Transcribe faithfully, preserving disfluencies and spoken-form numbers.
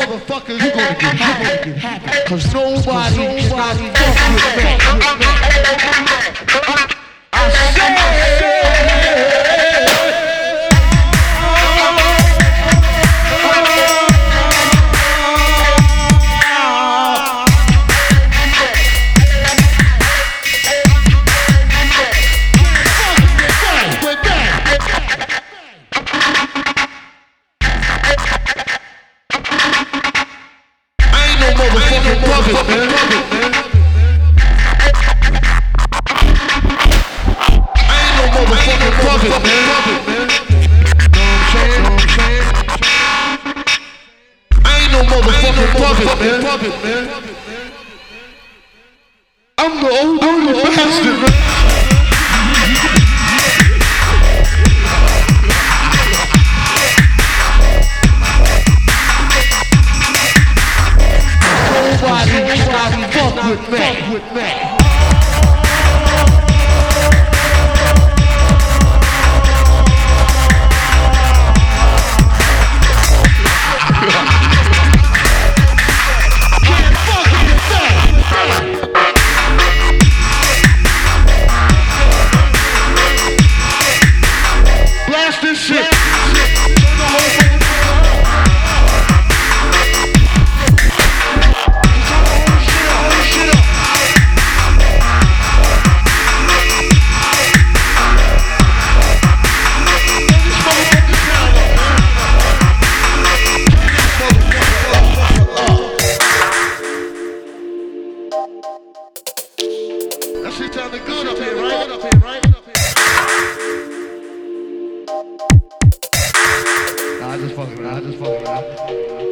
motherfuckers, you gonna get happy. Cause nobody, nobody fuck with me. I said. I'm the old, I'm the bastard, man. Nobody, nobody fuck with me, with me. That shit sounded good up here, right? Up here, right? Nah, I just fucking around. I just fucking around.